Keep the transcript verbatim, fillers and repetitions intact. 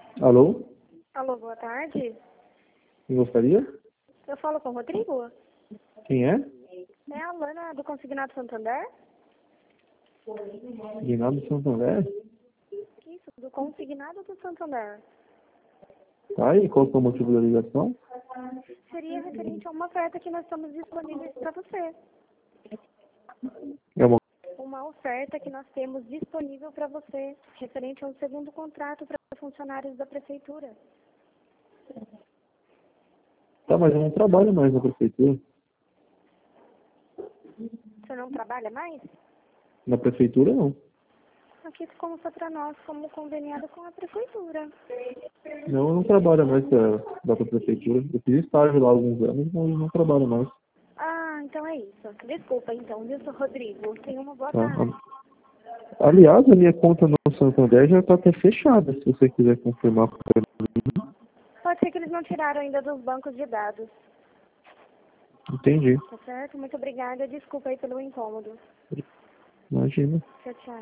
Alô? Alô, boa tarde. Quem gostaria? Eu falo com o Rodrigo? Quem é? É a Lana do Consignado Santander? Guinaldo Santander? Isso, do Consignado do Santander. Tá, e qual que é o motivo da ligação? Seria referente a uma oferta que nós estamos disponíveis para você. É uma... Uma oferta que nós temos disponível para você, referente a um segundo contrato para funcionários da prefeitura. Tá, mas eu não trabalho mais na prefeitura. Você não trabalha mais? Na prefeitura, não. Aqui consta para nós como conveniado com a prefeitura. Não, eu não trabalho mais da, da prefeitura. Eu fiz estágio lá há alguns anos, mas eu não trabalho mais. Ah, então é isso. Desculpa então, viu, seu Rodrigo? Tenha uma boa Tá? tarde. Aliás, a minha conta no Santander já está até fechada, se você quiser confirmar para mim. Pode ser que eles não tiraram ainda dos bancos de dados. Entendi. Tá certo? Muito obrigada. Desculpa aí pelo incômodo. Imagina. Tchau, tchau.